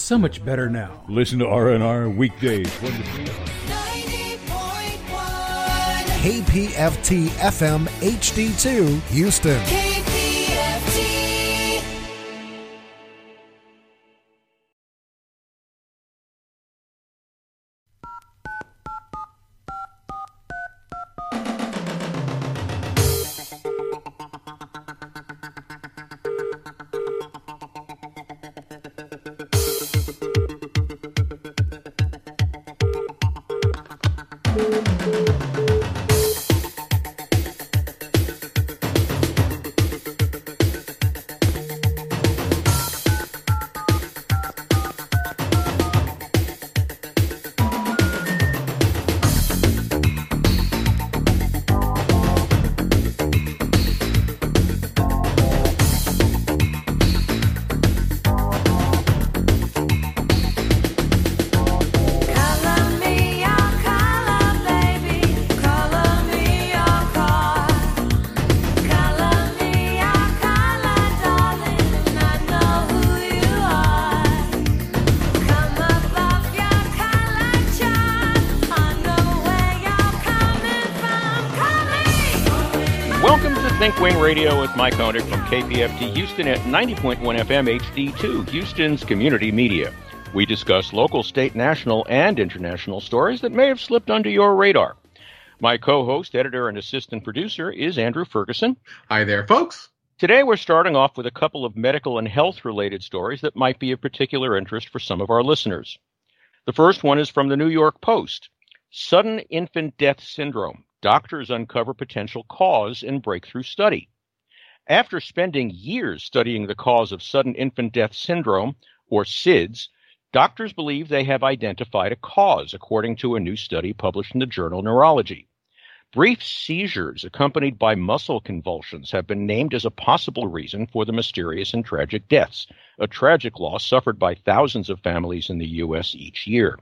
so much better now. Listen to R&R weekdays 1 to 3. 90.1 KPFT FM HD2 Houston. KPFT. Think Wing Radio with Mike Honig from KPFT Houston at 90.1 FM HD2, Houston's community media. We discuss local, state, national, and international stories that may have slipped under your radar. My co-host, editor, and assistant producer is Andrew Ferguson. Hi there, folks. Today we're starting off with a couple of medical and health-related stories that might be of particular interest for some of our listeners. The first one is from the New York Post. Sudden infant death syndrome. Doctors uncover potential cause in breakthrough study. After spending years studying the cause of sudden infant death syndrome, or SIDS, doctors believe they have identified a cause, according to a new study published in the journal Neurology. Brief seizures accompanied by muscle convulsions have been named as a possible reason for the mysterious and tragic deaths, a tragic loss suffered by thousands of families in the U.S. each year.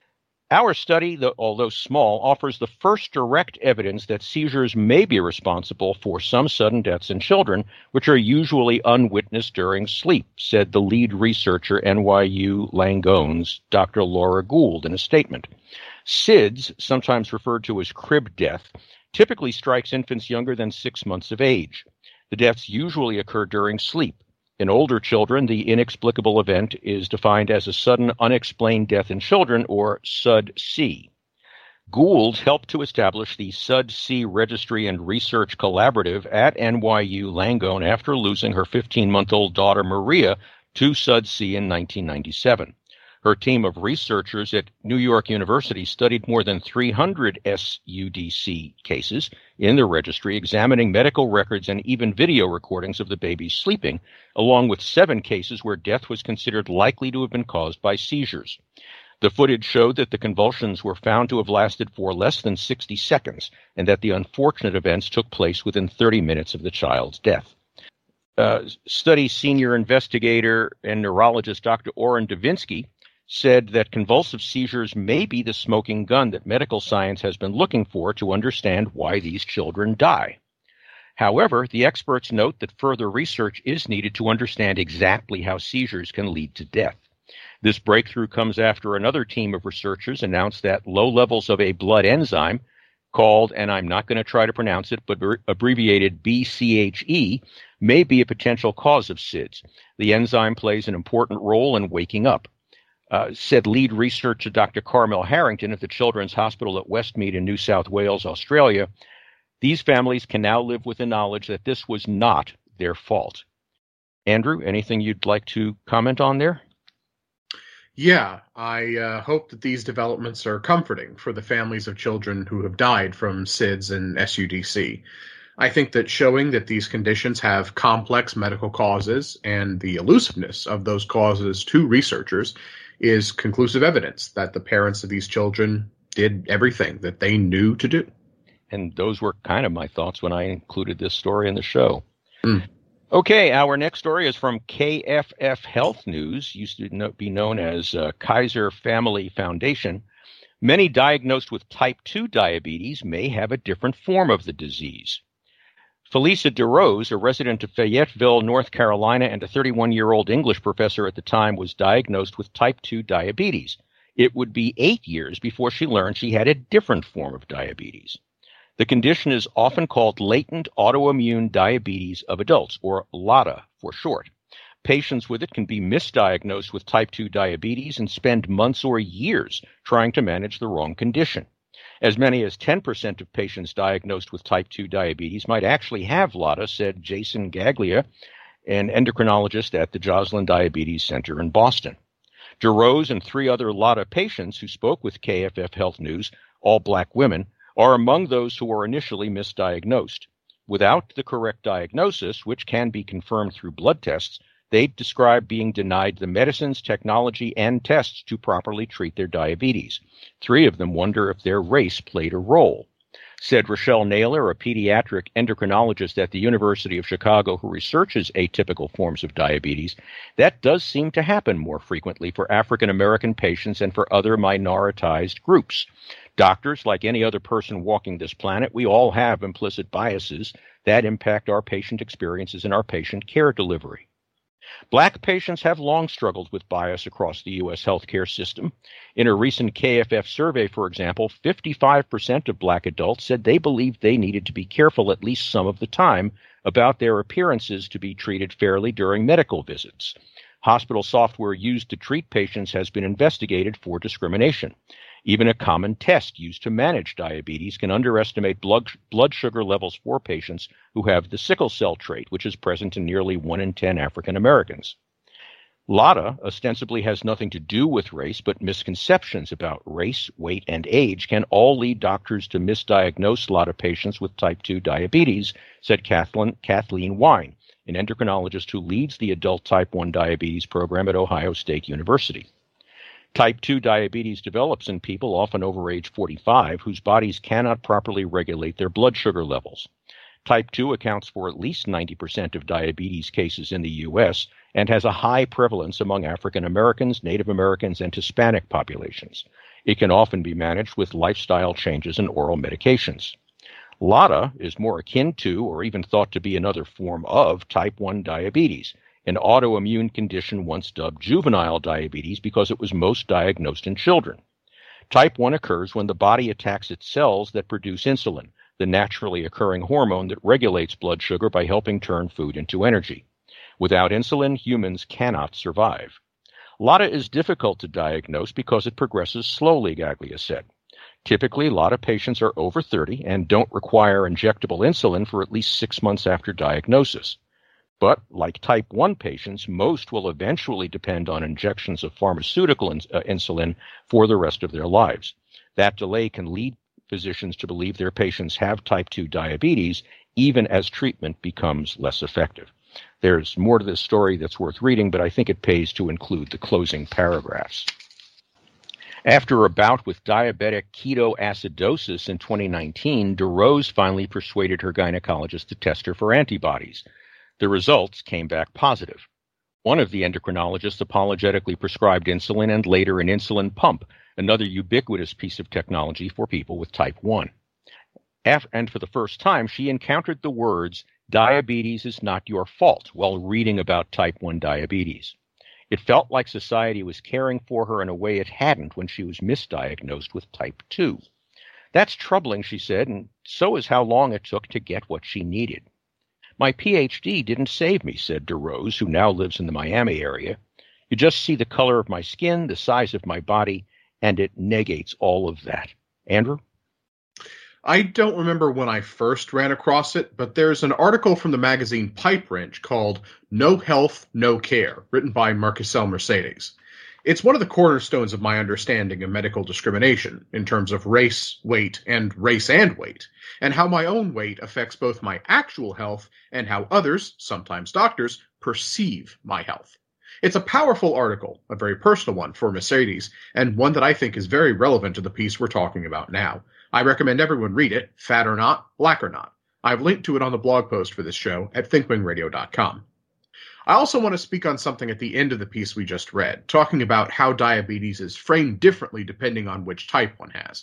Our study, although small, offers the first direct evidence that seizures may be responsible for some sudden deaths in children, which are usually unwitnessed during sleep, said the lead researcher, NYU Langone's Dr. Laura Gould, in a statement. SIDS, sometimes referred to as crib death, typically strikes infants younger than 6 months of age. The deaths usually occur during sleep. In older children, the inexplicable event is defined as a sudden unexplained death in children, or SUD-C. Gould helped to establish the SUD-C Registry and Research Collaborative at NYU Langone after losing her 15-month-old daughter Maria to SUD-C in 1997. Her team of researchers at New York University studied more than 300 SUD-C cases in the registry, examining medical records and even video recordings of the babies sleeping, along with 7 cases where death was considered likely to have been caused by seizures. The footage showed that the convulsions were found to have lasted for less than 60 seconds, and that the unfortunate events took place within 30 minutes of the child's death. Study senior investigator and neurologist Dr. Oren Davinsky said that convulsive seizures may be the smoking gun that medical science has been looking for to understand why these children die. However, the experts note that further research is needed to understand exactly how seizures can lead to death. This breakthrough comes after another team of researchers announced that low levels of a blood enzyme called, and I'm not going to try to pronounce it, but abbreviated BCHE, may be a potential cause of SIDS. The enzyme plays an important role in waking up. Said lead researcher Dr. Carmel Harrington at the Children's Hospital at Westmead in New South Wales, Australia. These families can now live with the knowledge that this was not their fault. Andrew, anything you'd like to comment on there? Yeah, I hope that these developments are comforting for the families of children who have died from SIDS and SUDC. I think that showing that these conditions have complex medical causes and the elusiveness of those causes to researchers is conclusive evidence that the parents of these children did everything that they knew to do. And those were kind of my thoughts when I included this story in the show. Okay, our next story is from KFF Health News, used to be known as Kaiser Family Foundation. Many diagnosed with type 2 diabetes may have a different form of the disease. Felisa DeRose, a resident of Fayetteville, North Carolina, and a 31-year-old English professor at the time, was diagnosed with type 2 diabetes. It would be 8 years before she learned she had a different form of diabetes. The condition is often called latent autoimmune diabetes of adults, or LADA for short. Patients with it can be misdiagnosed with type 2 diabetes and spend months or years trying to manage the wrong condition. As many as 10% of patients diagnosed with type 2 diabetes might actually have LADA, said Jason Gaglia, an endocrinologist at the Joslin Diabetes Center in Boston. DeRose and 3 other LADA patients who spoke with KFF Health News, all black women, are among those who are initially misdiagnosed. Without the correct diagnosis, which can be confirmed through blood tests, they describe being denied the medicines, technology, and tests to properly treat their diabetes. 3 of them wonder if their race played a role. Said Rochelle Naylor, a pediatric endocrinologist at the University of Chicago who researches atypical forms of diabetes, that does seem to happen more frequently for African American patients and for other minoritized groups. Doctors, like any other person walking this planet, we all have implicit biases that impact our patient experiences and our patient care delivery. Black patients have long struggled with bias across the U.S. healthcare system. In a recent KFF survey, for example, 55% of black adults said they believed they needed to be careful at least some of the time about their appearances to be treated fairly during medical visits. Hospital software used to treat patients has been investigated for discrimination. Even a common test used to manage diabetes can underestimate blood sugar levels for patients who have the sickle cell trait, which is present in nearly 1 in 10 African Americans. LADA ostensibly has nothing to do with race, but misconceptions about race, weight, and age can all lead doctors to misdiagnose LADA patients with type 2 diabetes, said Kathleen Wine, an endocrinologist who leads the adult type 1 diabetes program at Ohio State University. Type 2 diabetes develops in people often over age 45 whose bodies cannot properly regulate their blood sugar levels. Type 2 accounts for at least 90% of diabetes cases in the U.S. and has a high prevalence among African Americans, Native Americans, and Hispanic populations. It can often be managed with lifestyle changes and oral medications. LADA is more akin to, or even thought to be another form of, type 1 diabetes, an autoimmune condition once dubbed juvenile diabetes because it was most diagnosed in children. Type 1 occurs when the body attacks its cells that produce insulin, the naturally occurring hormone that regulates blood sugar by helping turn food into energy. Without insulin, humans cannot survive. LADA is difficult to diagnose because it progresses slowly, Gaglia said. Typically, LADA patients are over 30 and don't require injectable insulin for at least 6 months after diagnosis. But, like type 1 patients, most will eventually depend on injections of pharmaceutical insulin for the rest of their lives. That delay can lead physicians to believe their patients have type 2 diabetes, even as treatment becomes less effective. There's more to this story that's worth reading, but I think it pays to include the closing paragraphs. After a bout with diabetic ketoacidosis in 2019, DeRose finally persuaded her gynecologist to test her for antibodies. The results came back positive. One of the endocrinologists apologetically prescribed insulin and later an insulin pump, another ubiquitous piece of technology for people with type 1. And for the first time, she encountered the words, "Diabetes is not your fault," while reading about type 1 diabetes. It felt like society was caring for her in a way it hadn't when she was misdiagnosed with type 2. That's troubling, she said, and so is how long it took to get what she needed. My PhD didn't save me, said DeRose, who now lives in the Miami area. You just see the color of my skin, the size of my body, and it negates all of that. Andrew? I don't remember when I first ran across it, but there's an article from the magazine Pipe Wrench called No Health, No Care, written by Marcel Mercedes. It's one of the cornerstones of my understanding of medical discrimination in terms of race, weight, and weight, and how my own weight affects both my actual health and how others, sometimes doctors, perceive my health. It's a powerful article, a very personal one for Mercedes, and one that I think is very relevant to the piece we're talking about now. I recommend everyone read it, fat or not, black or not. I've linked to it on the blog post for this show at thinkwingradio.com. I also want to speak on something at the end of the piece we just read, talking about how diabetes is framed differently depending on which type one has.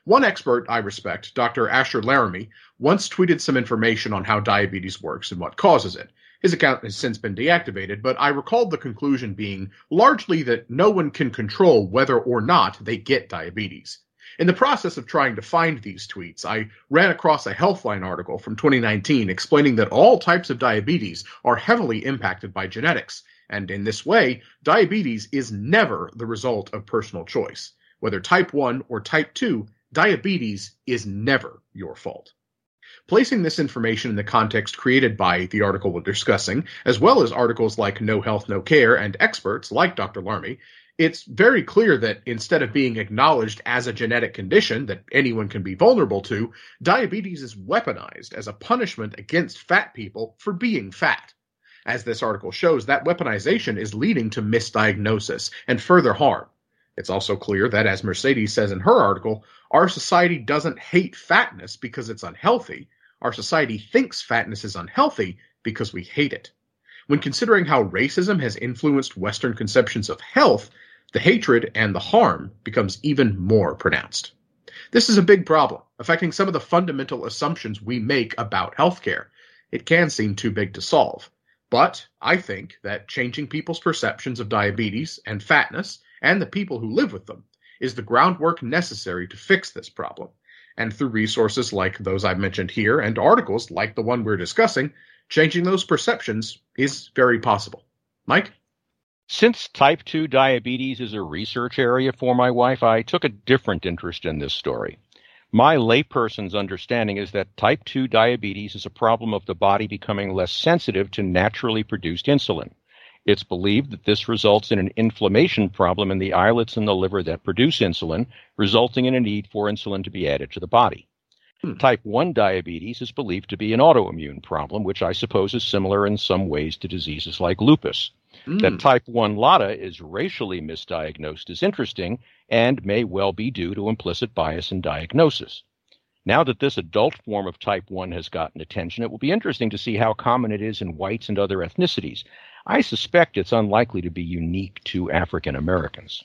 One expert I respect, Dr. Asher Laramie, once tweeted some information on how diabetes works and what causes it. His account has since been deactivated, but I recalled the conclusion being largely that no one can control whether or not they get diabetes. In the process of trying to find these tweets, I ran across a Healthline article from 2019 explaining that all types of diabetes are heavily impacted by genetics, and in this way, diabetes is never the result of personal choice. Whether type 1 or type 2, diabetes is never your fault. Placing this information in the context created by the article we're discussing, as well as articles like No Health, No Care and experts like Dr. Laramie, it's very clear that instead of being acknowledged as a genetic condition that anyone can be vulnerable to, diabetes is weaponized as a punishment against fat people for being fat. As this article shows, that weaponization is leading to misdiagnosis and further harm. It's also clear that, as Mercedes says in her article, our society doesn't hate fatness because it's unhealthy. Our society thinks fatness is unhealthy because we hate it. When considering how racism has influenced Western conceptions of health, the hatred and the harm becomes even more pronounced. This is a big problem, affecting some of the fundamental assumptions we make about healthcare. It can seem too big to solve. But I think that changing people's perceptions of diabetes and fatness, and the people who live with them, is the groundwork necessary to fix this problem. And through resources like those I've mentioned here and articles like the one we're discussing, changing those perceptions is very possible. Mike? Since type 2 diabetes is a research area for my wife, I took a different interest in this story. My layperson's understanding is that type 2 diabetes is a problem of the body becoming less sensitive to naturally produced insulin. It's believed that this results in an inflammation problem in the islets and the liver that produce insulin, resulting in a need for insulin to be added to the body. Type 1 diabetes is believed to be an autoimmune problem, which I suppose is similar in some ways to diseases like lupus. That type 1 LADA is racially misdiagnosed is interesting and may well be due to implicit bias in diagnosis. Now that this adult form of type 1 has gotten attention, it will be interesting to see how common it is in whites and other ethnicities. I suspect it's unlikely to be unique to African Americans.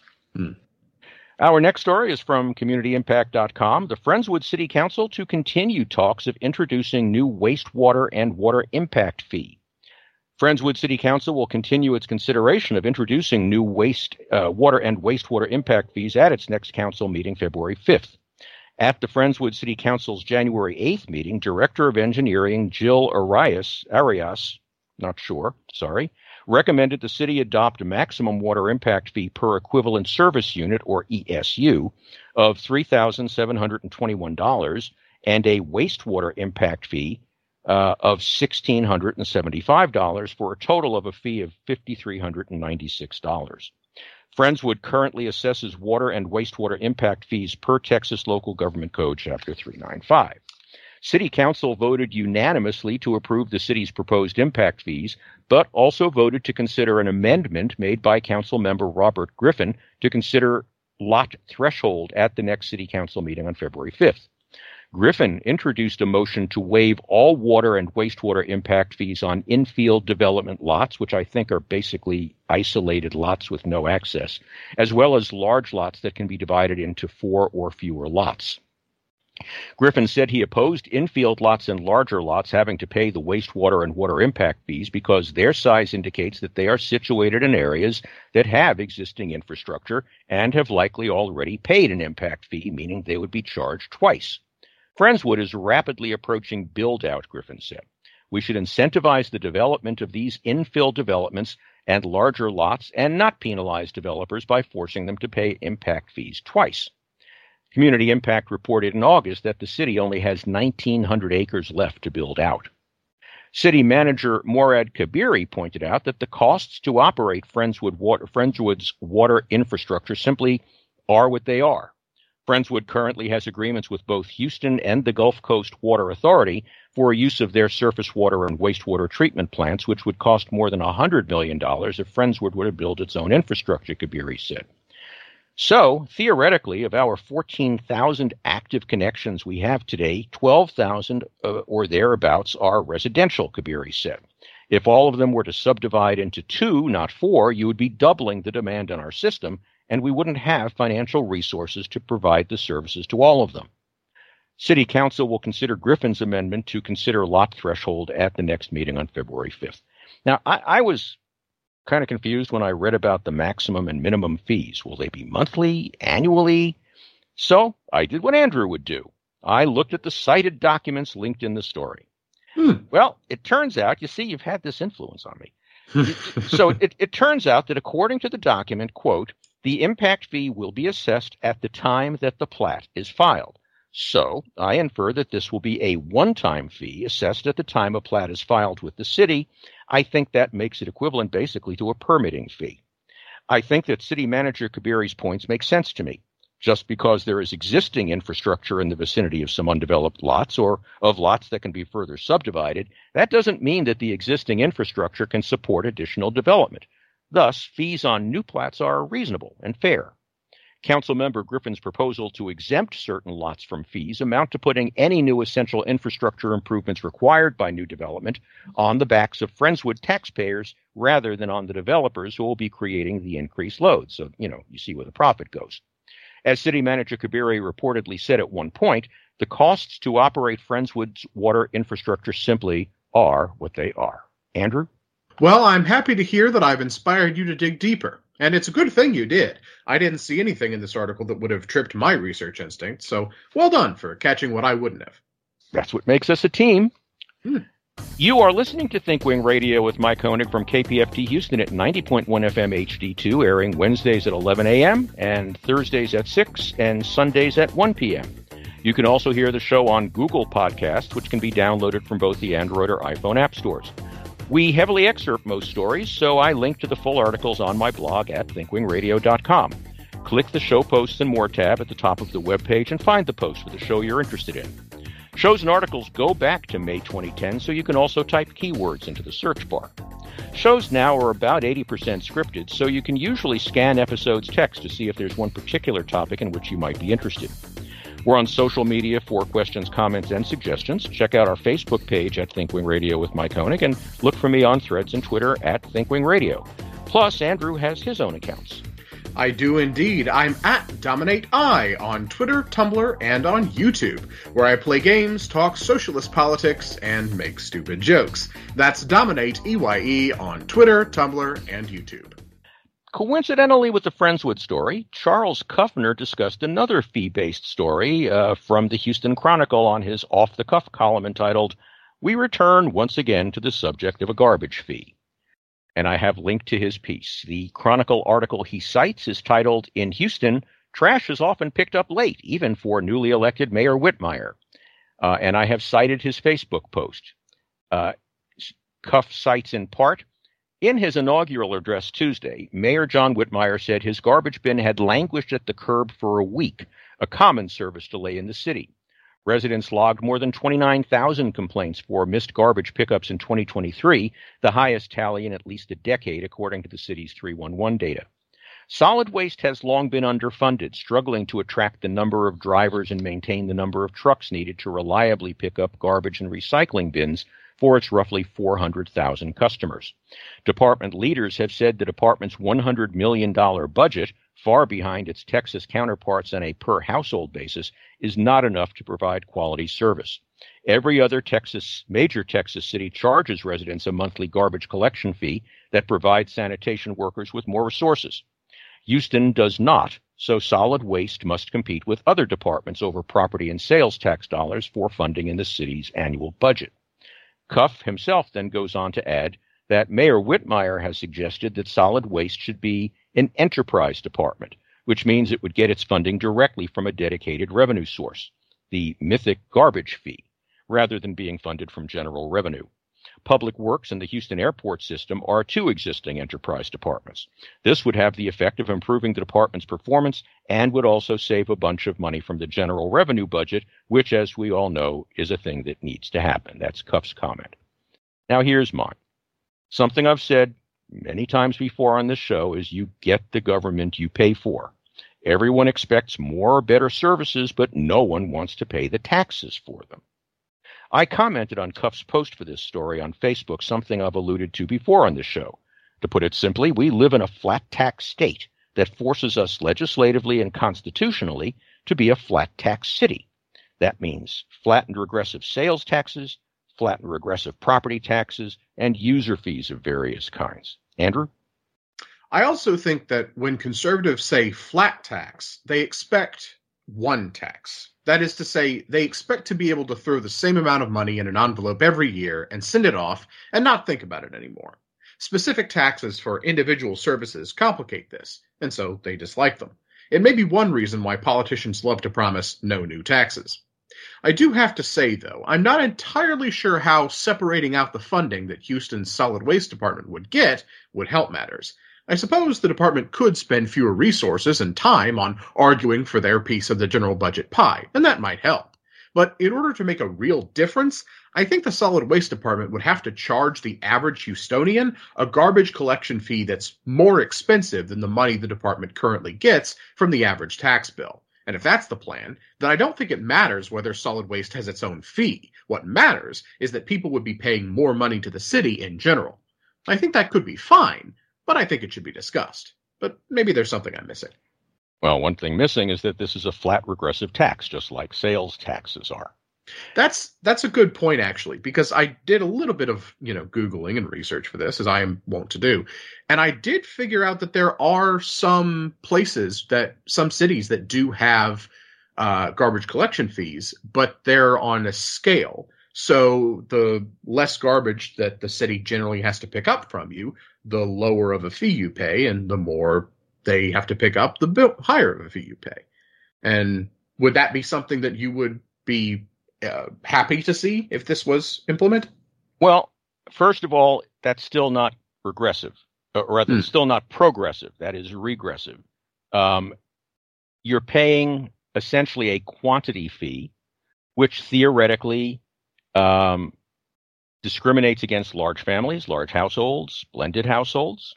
Our next story is from CommunityImpact.com. The Friendswood City Council to continue talks of introducing new wastewater and water impact fee. Friendswood City Council will continue its consideration of introducing new water and wastewater impact fees at its next council meeting February 5th. At the Friendswood City Council's January 8th meeting, Director of Engineering Jill Arias, recommended the city adopt a maximum water impact fee per equivalent service unit, or ESU, of $3,721 and a wastewater impact fee of $1,675 for a total of a fee of $5,396. Friendswood currently assesses water and wastewater impact fees per Texas Local Government Code, Chapter 395. City Council voted unanimously to approve the city's proposed impact fees, but also voted to consider an amendment made by Council member Robert Griffin to consider lot threshold at the next City Council meeting on February 5th. Griffin introduced a motion to waive all water and wastewater impact fees on infield development lots, which I think are basically isolated lots with no access, as well as large lots that can be divided into 4 or fewer lots. Griffin said he opposed infield lots and larger lots having to pay the wastewater and water impact fees because their size indicates that they are situated in areas that have existing infrastructure and have likely already paid an impact fee, meaning they would be charged twice. Friendswood is rapidly approaching build-out, Griffin said. We should incentivize the development of these infill developments and larger lots and not penalize developers by forcing them to pay impact fees twice. Community Impact reported in August that the city only has 1,900 acres left to build out. City Manager Morad Kabiri pointed out that the costs to operate Friendswood's water infrastructure simply are what they are. Friendswood currently has agreements with both Houston and the Gulf Coast Water Authority for use of their surface water and wastewater treatment plants, which would cost more than $100 million if Friendswood were to build its own infrastructure, Kabiri said. So, theoretically, of our 14,000 active connections we have today, 12,000 or thereabouts are residential, Kabiri said. If all of them were to subdivide into 2, not 4, you would be doubling the demand on our system, and we wouldn't have financial resources to provide the services to all of them. City Council will consider Griffin's amendment to consider lot threshold at the next meeting on February 5th. Now, I was kind of confused when I read about the maximum and minimum fees. Will they be monthly, annually? So I did what Andrew would do. I looked at the cited documents linked in the story. Well, it turns out, you see, you've had this influence on me. So it turns out that according to the document, quote, the impact fee will be assessed at the time that the plat is filed. So I infer that this will be a one-time fee assessed at the time a plat is filed with the city. I think that makes it equivalent basically to a permitting fee. I think that City Manager Kabiri's points make sense to me. Just because there is existing infrastructure in the vicinity of some undeveloped lots or of lots that can be further subdivided, that doesn't mean that the existing infrastructure can support additional development. Thus, fees on new plats are reasonable and fair. Councilmember Griffin's proposal to exempt certain lots from fees amount to putting any new essential infrastructure improvements required by new development on the backs of Friendswood taxpayers rather than on the developers who will be creating the increased load. So, you see where the profit goes. As City Manager Kabiri reportedly said at one point, the costs to operate Friendswood's water infrastructure simply are what they are. Andrew? Well, I'm happy to hear that I've inspired you to dig deeper. And it's a good thing you did. I didn't see anything in this article that would have tripped my research instinct, so well done for catching what I wouldn't have. That's what makes us a team. You are listening to ThinkWing Radio with Mike Koenig from KPFT Houston at 90.1 FM HD2, airing Wednesdays at 11 a.m. and Thursdays at 6 and Sundays at 1 p.m. You can also hear the show on Google Podcasts, which can be downloaded from both the Android or iPhone app stores. We heavily excerpt most stories, so I link to the full articles on my blog at thinkwingradio.com. Click the Show Posts and More tab at the top of the webpage and find the post for the show you're interested in. Shows and articles go back to May 2010, so you can also type keywords into the search bar. Shows now are about 80% scripted, so you can usually scan episodes text to see if there's one particular topic in which you might be interested. We're on social media for questions, comments, and suggestions. Check out our Facebook page at ThinkWing Radio with Mike Koenig, and look for me on Threads and Twitter at ThinkWing Radio. Plus, Andrew has his own accounts. I do indeed. I'm at Dominate I on Twitter, Tumblr, and on YouTube, where I play games, talk socialist politics, and make stupid jokes. That's Dominate EYE on Twitter, Tumblr, and YouTube. Coincidentally with the Friendswood story, Charles Kuffner discussed another fee-based story from the Houston Chronicle on his off-the-cuff column entitled, We Return Once Again to the Subject of a Garbage Fee. And I have linked to his piece. The Chronicle article he cites is titled, In Houston, Trash is Often Picked Up Late, Even for Newly Elected Mayor Whitmire. And I have cited his Facebook post. Cuff cites in part, in his inaugural address Tuesday, Mayor John Whitmire said his garbage bin had languished at the curb for a week, a common service delay in the city. Residents logged more than 29,000 complaints for missed garbage pickups in 2023, the highest tally in at least a decade, according to the city's 311 data. Solid waste has long been underfunded, struggling to attract the number of drivers and maintain the number of trucks needed to reliably pick up garbage and recycling bins for its roughly 400,000 customers. Department leaders have said the department's $100 million budget, far behind its Texas counterparts on a per-household basis, is not enough to provide quality service. Every other major Texas city charges residents a monthly garbage collection fee that provides sanitation workers with more resources. Houston does not, so solid waste must compete with other departments over property and sales tax dollars for funding in the city's annual budget. Cuff himself then goes on to add that Mayor Whitmire has suggested that solid waste should be an enterprise department, which means it would get its funding directly from a dedicated revenue source, the mythic garbage fee, rather than being funded from general revenue. Public Works and the Houston Airport System are two existing enterprise departments. This would have the effect of improving the department's performance and would also save a bunch of money from the general revenue budget, which, as we all know, is a thing that needs to happen. That's Cuff's comment. Now here's mine. Something I've said many times before on this show is you get the government you pay for. Everyone expects more or better services, but no one wants to pay the taxes for them. I commented on Cuff's post for this story on Facebook, something I've alluded to before on this show. To put it simply, we live in a flat tax state, that forces us legislatively and constitutionally to be a flat tax city. That means flat and regressive sales taxes, flat and regressive property taxes, and user fees of various kinds. Andrew? I also think that when conservatives say flat tax, they expect one tax. That is to say, they expect to be able to throw the same amount of money in an envelope every year and send it off and not think about it anymore. Specific taxes for individual services complicate this, and so they dislike them. It may be one reason why politicians love to promise no new taxes. I do have to say, though, I'm not entirely sure how separating out the funding that Houston's solid waste department would get would help matters. I suppose the department could spend fewer resources and time on arguing for their piece of the general budget pie, and that might help. But in order to make a real difference, I think the solid waste department would have to charge the average Houstonian a garbage collection fee that's more expensive than the money the department currently gets from the average tax bill. And if that's the plan, then I don't think it matters whether solid waste has its own fee. What matters is that people would be paying more money to the city in general. I think that could be fine, but I think it should be discussed. But maybe there's something I'm missing. Well, one thing missing is that this is a flat regressive tax, just like sales taxes are. That's a good point, actually, because I did a little bit of, Googling and research for this, as I am wont to do. And I did figure out that there are some cities that do have garbage collection fees, but they're on a scale. So the less garbage that the city generally has to pick up from you, the lower of a fee you pay, and the more they have to pick up, the higher of a fee you pay. And would that be something that you would be happy to see if this was implemented? Well, first of all, that's still not regressive, or rather, it's still not progressive. That is regressive. You're paying essentially a quantity fee, which theoretically discriminates against large families, large households, blended households.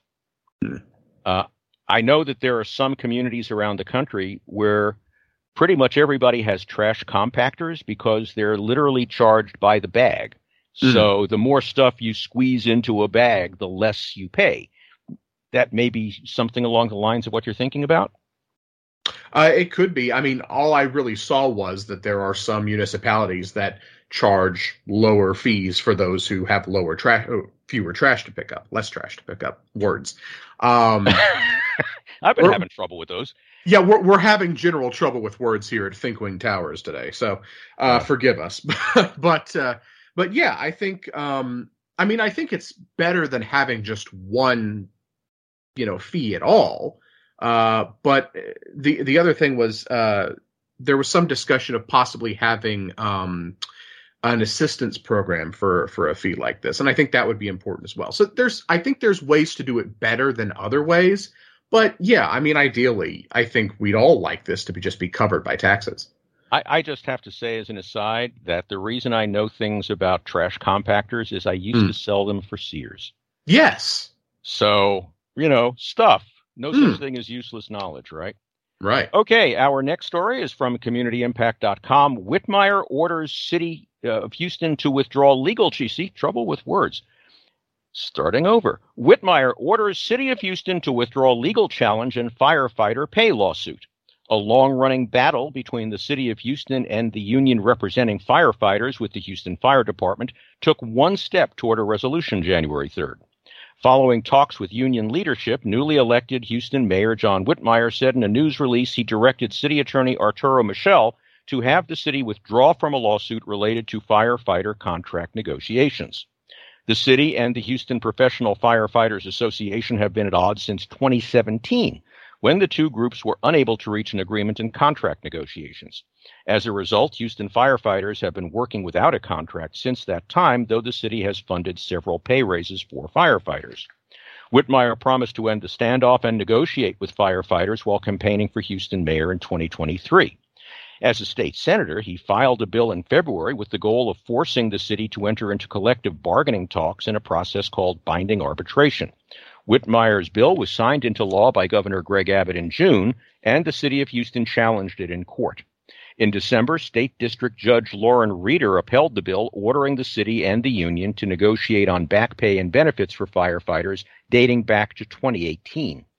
I know that there are some communities around the country where pretty much everybody has trash compactors because they're literally charged by the bag. So the more stuff you squeeze into a bag, the less you pay. That may be something along the lines of what you're thinking about? It could be. I mean, all I really saw was that there are some municipalities that charge lower fees for those who have fewer trash to pick up, less trash to pick up. Words. I've been having trouble with those. Yeah, we're having general trouble with words here at Thinkwing Towers today, so forgive us. But yeah, I think I think it's better than having just one, fee at all. But the other thing was there was some discussion of possibly having an assistance program for a fee like this, and I think that would be important as well. So I think there's ways to do it better than other ways. But yeah, I mean, ideally, I think we'd all like this to just be covered by taxes. I just have to say as an aside that the reason I know things about trash compactors is I used to sell them for Sears. Yes. So, stuff. No such thing as useless knowledge, right? Right. Okay, our next story is from CommunityImpact.com. Whitmire orders City of Houston to withdraw legal trouble with words. Starting over. Whitmire orders City of Houston to withdraw legal challenge and firefighter pay lawsuit. A long-running battle between the City of Houston and the union representing firefighters with the Houston Fire Department took one step toward a resolution January 3rd. Following talks with union leadership, newly elected Houston Mayor John Whitmire said in a news release he directed City Attorney Arturo Michel to have the city withdraw from a lawsuit related to firefighter contract negotiations. The city and the Houston Professional Firefighters Association have been at odds since 2017, when the two groups were unable to reach an agreement in contract negotiations. As a result, Houston firefighters have been working without a contract since that time, though the city has funded several pay raises for firefighters. Whitmire promised to end the standoff and negotiate with firefighters while campaigning for Houston mayor in 2023. As a state senator, he filed a bill in February with the goal of forcing the city to enter into collective bargaining talks in a process called binding arbitration. Whitmire's bill was signed into law by Governor Greg Abbott in June, and the city of Houston challenged it in court. In December, State District Judge Lauren Reeder upheld the bill, ordering the city and the union to negotiate on back pay and benefits for firefighters dating back to 2018.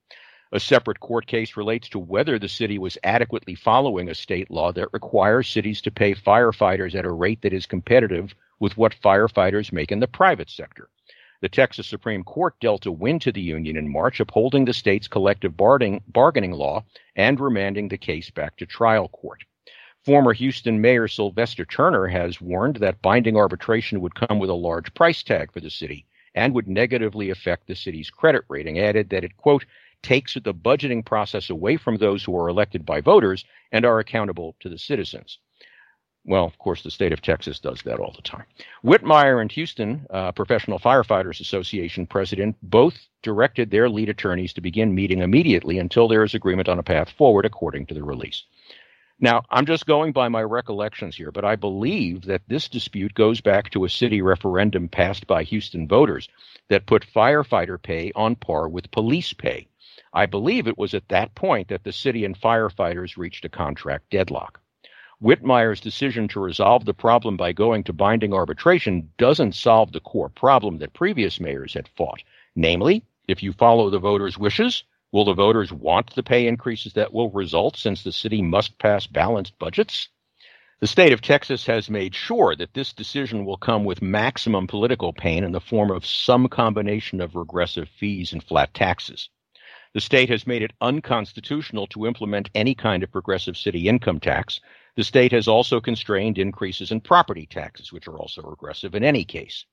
A separate court case relates to whether the city was adequately following a state law that requires cities to pay firefighters at a rate that is competitive with what firefighters make in the private sector. The Texas Supreme Court dealt a win to the union in March, upholding the state's collective bargaining law and remanding the case back to trial court. Former Houston Mayor Sylvester Turner has warned that binding arbitration would come with a large price tag for the city and would negatively affect the city's credit rating, added that it, quote, takes the budgeting process away from those who are elected by voters and are accountable to the citizens. Well, of course, the state of Texas does that all the time. Whitmire and Houston Professional Firefighters Association president both directed their lead attorneys to begin meeting immediately until there is agreement on a path forward, according to the release. Now, I'm just going by my recollections here, but I believe that this dispute goes back to a city referendum passed by Houston voters that put firefighter pay on par with police pay. I believe it was at that point that the city and firefighters reached a contract deadlock. Whitmire's decision to resolve the problem by going to binding arbitration doesn't solve the core problem that previous mayors had fought. Namely, if you follow the voters' wishes, will the voters want the pay increases that will result since the city must pass balanced budgets? The state of Texas has made sure that this decision will come with maximum political pain in the form of some combination of regressive fees and flat taxes. The state has made it unconstitutional to implement any kind of progressive city income tax. The state has also constrained increases in property taxes, which are also regressive in any case.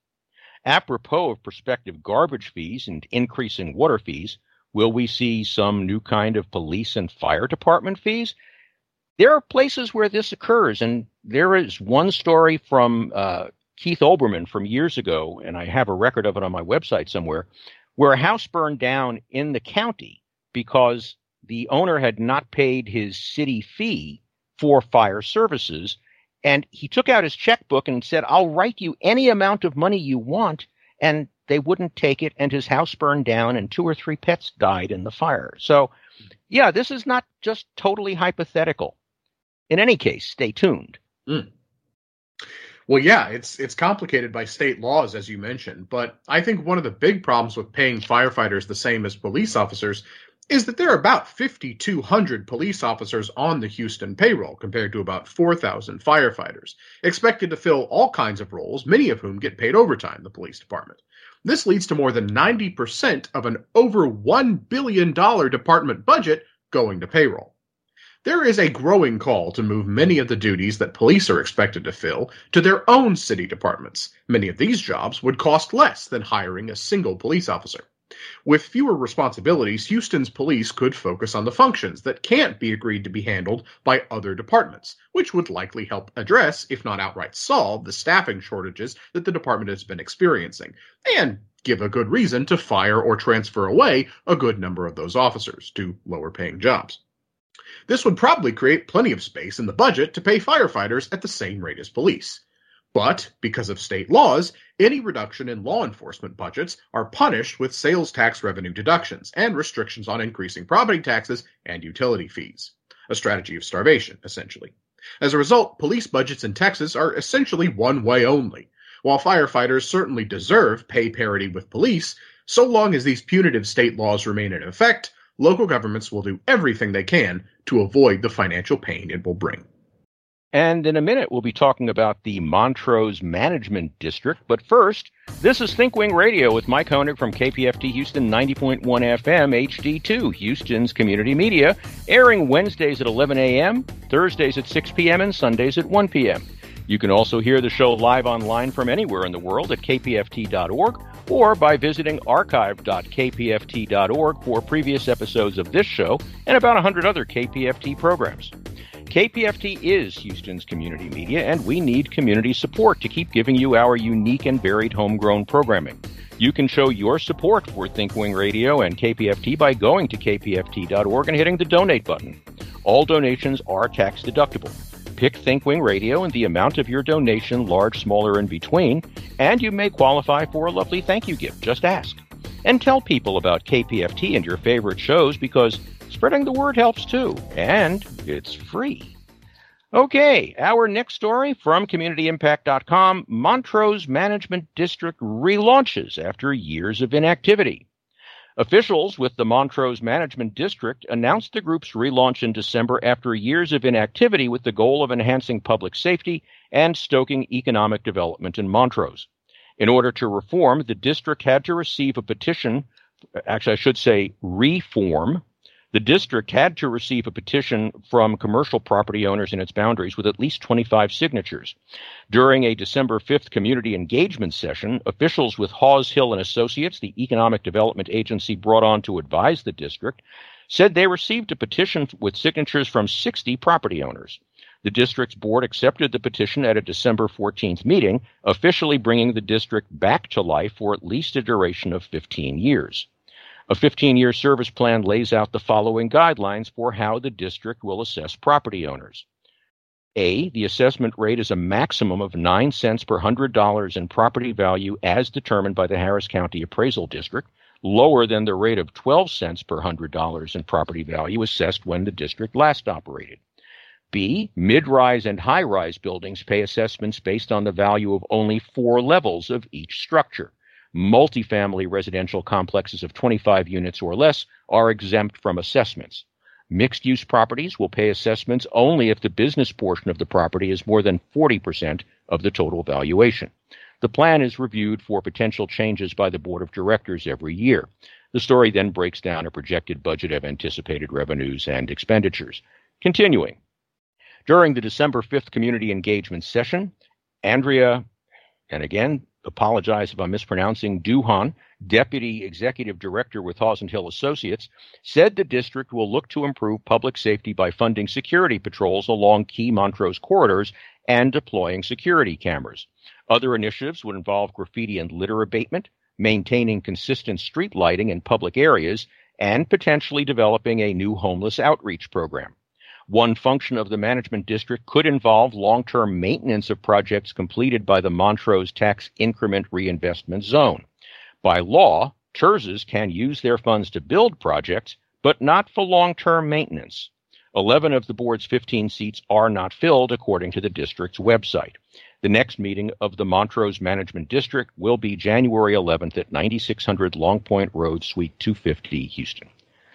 Apropos of prospective garbage fees and increasing water fees, will we see some new kind of police and fire department fees? There are places where this occurs, and there is one story from Keith Olbermann from years ago, and I have a record of it on my website somewhere, where a house burned down in the county because the owner had not paid his city fee for fire services, and he took out his checkbook and said, I'll write you any amount of money you want, and they wouldn't take it, and his house burned down, and 2 or 3 pets died in the fire. So, yeah, this is not just totally hypothetical. In any case, stay tuned. Well, yeah, it's complicated by state laws, as you mentioned, but I think one of the big problems with paying firefighters the same as police officers is that there are about 5,200 police officers on the Houston payroll compared to about 4,000 firefighters, expected to fill all kinds of roles, many of whom get paid overtime in the police department. This leads to more than 90% of an over $1 billion department budget going to payroll. There is a growing call to move many of the duties that police are expected to fill to their own city departments. Many of these jobs would cost less than hiring a single police officer. With fewer responsibilities, Houston's police could focus on the functions that can't be agreed to be handled by other departments, which would likely help address, if not outright solve, the staffing shortages that the department has been experiencing, and give a good reason to fire or transfer away a good number of those officers to lower-paying jobs. This would probably create plenty of space in the budget to pay firefighters at the same rate as police. But, because of state laws, any reduction in law enforcement budgets are punished with sales tax revenue deductions and restrictions on increasing property taxes and utility fees. A strategy of starvation, essentially. As a result, police budgets in Texas are essentially one way only. While firefighters certainly deserve pay parity with police, so long as these punitive state laws remain in effect, local governments will do everything they can to avoid the financial pain it will bring. And in a minute, we'll be talking about the Montrose Management District. But first, this is ThinkWing Radio with Mike Honig from KPFT Houston 90.1 FM HD2, Houston's community media, airing Wednesdays at 11 a.m., Thursdays at 6 p.m., and Sundays at 1 p.m. You can also hear the show live online from anywhere in the world at kpft.org or by visiting archive.kpft.org for previous episodes of this show and about 100 other KPFT programs. KPFT is Houston's community media, and we need community support to keep giving you our unique and varied homegrown programming. You can show your support for ThinkWing Radio and KPFT by going to kpft.org and hitting the donate button. All donations are tax deductible. Pick ThinkWing Radio and the amount of your donation, large, small, or in between, and you may qualify for a lovely thank you gift. Just ask. And tell people about KPFT and your favorite shows, because spreading the word helps too, and it's free. Okay, our next story from CommunityImpact.com, Montrose Management District relaunches after years of inactivity. Officials with the Montrose Management District announced the group's relaunch in December after years of inactivity with the goal of enhancing public safety and stoking economic development in Montrose. In order to reform, the district had to receive a petition, actually I should say reform. The district had to receive a petition from commercial property owners in its boundaries with at least 25 signatures. During a December 5th community engagement session, officials with Hawes Hill & Associates, the economic development agency brought on to advise the district, said they received a petition with signatures from 60 property owners. The district's board accepted the petition at a December 14th meeting, officially bringing the district back to life for at least a duration of 15 years. A 15-year service plan lays out the following guidelines for how the district will assess property owners. A, the assessment rate is a maximum of 9 cents per $100 in property value as determined by the Harris County Appraisal District, lower than the rate of 12 cents per $100 in property value assessed when the district last operated. B, mid-rise and high-rise buildings pay assessments based on the value of only 4 levels of each structure. Multifamily residential complexes of 25 units or less are exempt from assessments. Mixed-use properties will pay assessments only if the business portion of the property is more than 40% of the total valuation. The plan is reviewed for potential changes by the Board of Directors every year. The story then breaks down a projected budget of anticipated revenues and expenditures. Continuing. During the December 5th community engagement session, Andrea, and again, apologize if I'm mispronouncing, Duhan, Deputy Executive Director with Hawes & Hill Associates, said the district will look to improve public safety by funding security patrols along key Montrose corridors and deploying security cameras. Other initiatives would involve graffiti and litter abatement, maintaining consistent street lighting in public areas, and potentially developing a new homeless outreach program. One function of the management district could involve long-term maintenance of projects completed by the Montrose Tax Increment Reinvestment Zone. By law, TIRZs can use their funds to build projects, but not for long-term maintenance. 11 of the board's 15 seats are not filled, according to the district's website. The next meeting of the Montrose Management District will be January 11th at 9600 Long Point Road, Suite 250, Houston.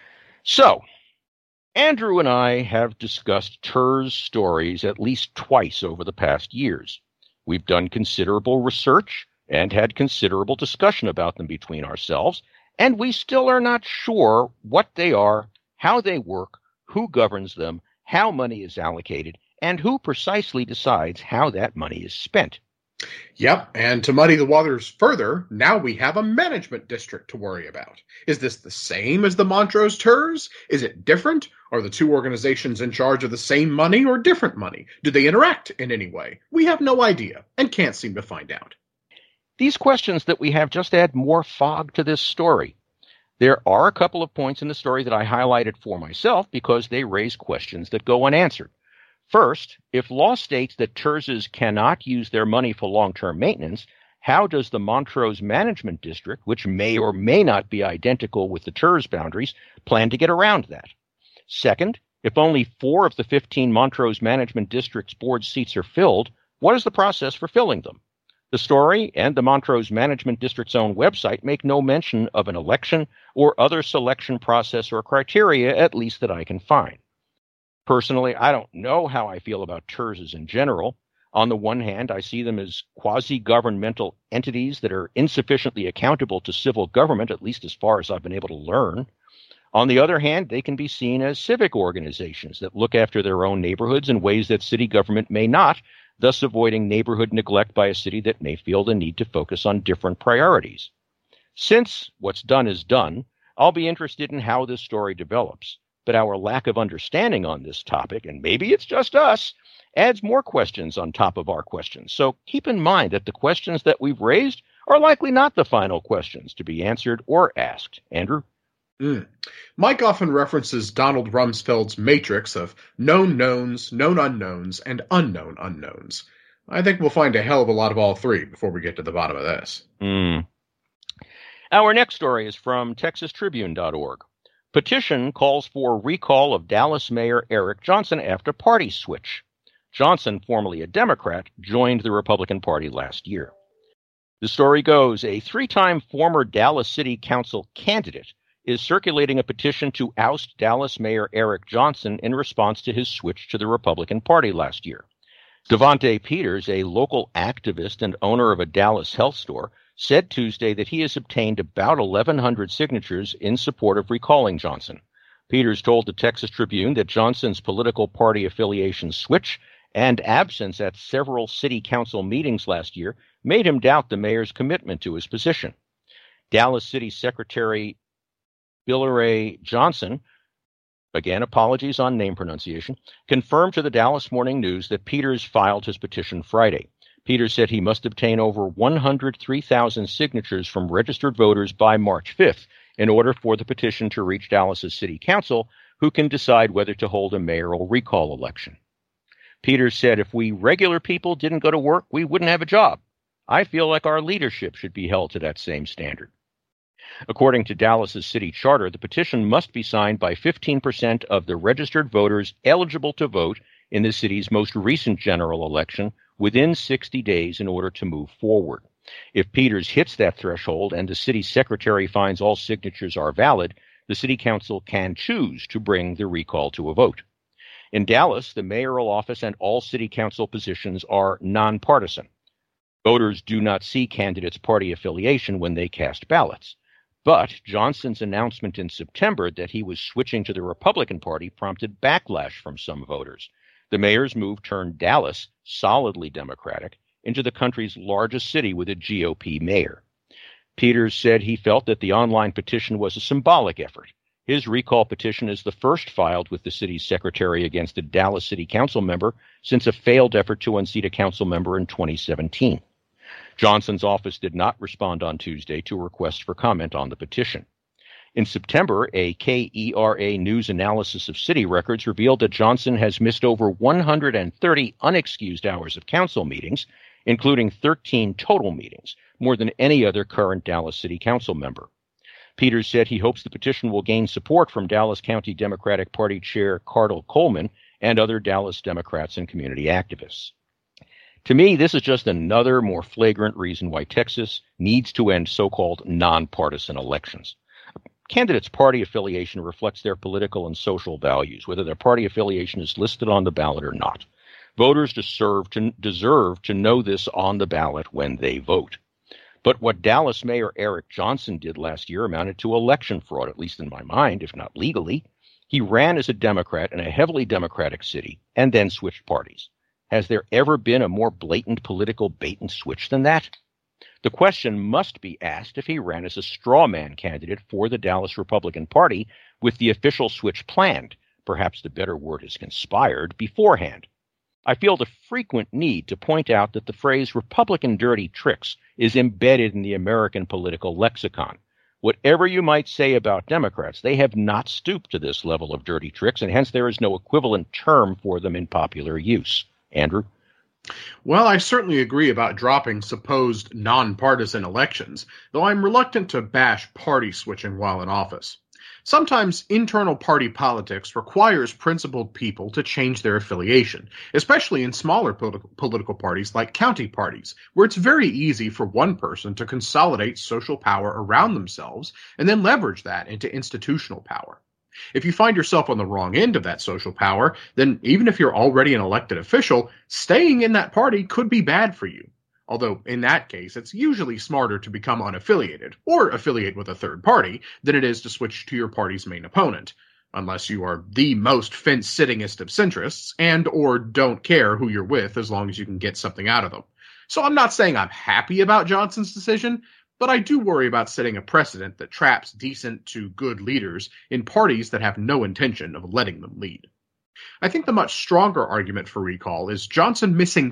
So, Andrew and I have discussed TIRZ stories at least twice over the past years. We've done considerable research and had considerable discussion about them between ourselves, and we still are not sure what they are, how they work, who governs them, how money is allocated, and who precisely decides how that money is spent. Yep, and to muddy the waters further, now we have a management district to worry about. Is this the same as the Montrose TIRZ? Is it different? Are the two organizations in charge of the same money or different money? Do they interact in any way? We have no idea and can't seem to find out. These questions that we have just add more fog to this story. There are a couple of points in the story that I highlighted for myself because they raise questions that go unanswered. First, if law states that TIRZs cannot use their money for long-term maintenance, how does the Montrose Management District, which may or may not be identical with the TIRZ boundaries, plan to get around that? Second, if only 4 of the 15 Montrose Management District's board seats are filled, what is the process for filling them? The story and the Montrose Management District's own website make no mention of an election or other selection process or criteria, at least that I can find. Personally, I don't know how I feel about TIRZs in general. On the one hand, I see them as quasi-governmental entities that are insufficiently accountable to civil government, at least as far as I've been able to learn. On the other hand, they can be seen as civic organizations that look after their own neighborhoods in ways that city government may not, thus avoiding neighborhood neglect by a city that may feel the need to focus on different priorities. Since what's done is done, I'll be interested in how this story develops. But our lack of understanding on this topic, and maybe it's just us, adds more questions on top of our questions. So keep in mind that the questions that we've raised are likely not the final questions to be answered or asked. Andrew? Mike often references Donald Rumsfeld's matrix of known knowns, known unknowns, and unknown unknowns. I think we'll find a hell of a lot of all three before we get to the bottom of this. Our next story is from TexasTribune.org. Petition calls for recall of Dallas Mayor Eric Johnson after party switch. Johnson, formerly a Democrat, joined the Republican Party last year. The story goes, a 3-time former Dallas City Council candidate is circulating a petition to oust Dallas Mayor Eric Johnson in response to his switch to the Republican Party last year. Devontae Peters, a local activist and owner of a Dallas health store, said Tuesday that he has obtained about 1,100 signatures in support of recalling Johnson. Peters told the Texas Tribune that Johnson's political party affiliation switch and absence at several city council meetings last year made him doubt the mayor's commitment to his position. Dallas City Secretary Billy Johnson, again apologies on name pronunciation, confirmed to the Dallas Morning News that Peters filed his petition Friday. Peters said he must obtain over 103,000 signatures from registered voters by March 5th in order for the petition to reach Dallas's city council, who can decide whether to hold a mayoral recall election. Peters said if we regular people didn't go to work, we wouldn't have a job. I feel like our leadership should be held to that same standard. According to Dallas's city charter, the petition must be signed by 15% of the registered voters eligible to vote in the city's most recent general election within 60 days in order to move forward. If Peters hits that threshold and the city secretary finds all signatures are valid, the city council can choose to bring the recall to a vote. In Dallas, the mayoral office and all city council positions are nonpartisan. Voters do not see candidates' party affiliation when they cast ballots. But Johnson's announcement in September that he was switching to the Republican Party prompted backlash from some voters. The mayor's move turned Dallas, solidly Democratic, into the country's largest city with a GOP mayor. Peters said he felt that the online petition was a symbolic effort. His recall petition is the first filed with the city's secretary against a Dallas City Council member since a failed effort to unseat a council member in 2017. Johnson's office did not respond on Tuesday to requests for comment on the petition. In September, a KERA news analysis of city records revealed that Johnson has missed over 130 unexcused hours of council meetings, including 13 total meetings, more than any other current Dallas City Council member. Peters said he hopes the petition will gain support from Dallas County Democratic Party Chair Cardell Coleman and other Dallas Democrats and community activists. To me, this is just another more flagrant reason why Texas needs to end so-called nonpartisan elections. Candidates' party affiliation reflects their political and social values, whether their party affiliation is listed on the ballot or not. Voters deserve to know this on the ballot when they vote. But what Dallas Mayor Eric Johnson did last year amounted to election fraud, at least in my mind, if not legally. He ran as a Democrat in a heavily Democratic city and then switched parties. Has there ever been a more blatant political bait and switch than that? The question must be asked if he ran as a straw man candidate for the Dallas Republican Party with the official switch planned, perhaps the better word is conspired, beforehand. I feel the frequent need to point out that the phrase Republican dirty tricks is embedded in the American political lexicon. Whatever you might say about Democrats, they have not stooped to this level of dirty tricks, and hence there is no equivalent term for them in popular use. Andrew? Well, I certainly agree about dropping supposed nonpartisan elections, though I'm reluctant to bash party switching while in office. Sometimes internal party politics requires principled people to change their affiliation, especially in smaller political parties like county parties, where it's very easy for one person to consolidate social power around themselves and then leverage that into institutional power. If you find yourself on the wrong end of that social power, then even if you're already an elected official, staying in that party could be bad for you. Although in that case, it's usually smarter to become unaffiliated or affiliate with a third party than it is to switch to your party's main opponent, unless you are the most fence-sittingest of centrists and or don't care who you're with as long as you can get something out of them. So I'm not saying I'm happy about Johnson's decision, but I do worry about setting a precedent that traps decent to good leaders in parties that have no intention of letting them lead. I think the much stronger argument for recall is Johnson missing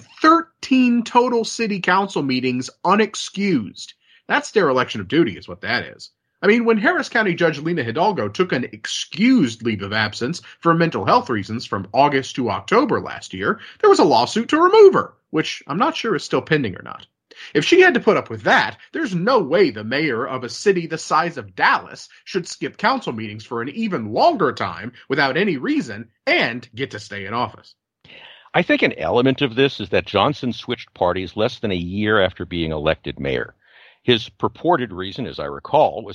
13 total city council meetings unexcused. That's dereliction of duty is what that is. I mean, when Harris County Judge Lena Hidalgo took an excused leave of absence for mental health reasons from August to October last year, there was a lawsuit to remove her, which I'm not sure is still pending or not. If she had to put up with that, there's no way the mayor of a city the size of Dallas should skip council meetings for an even longer time without any reason and get to stay in office. I think an element of this is that Johnson switched parties less than a year after being elected mayor. His purported reason, as I recall, was that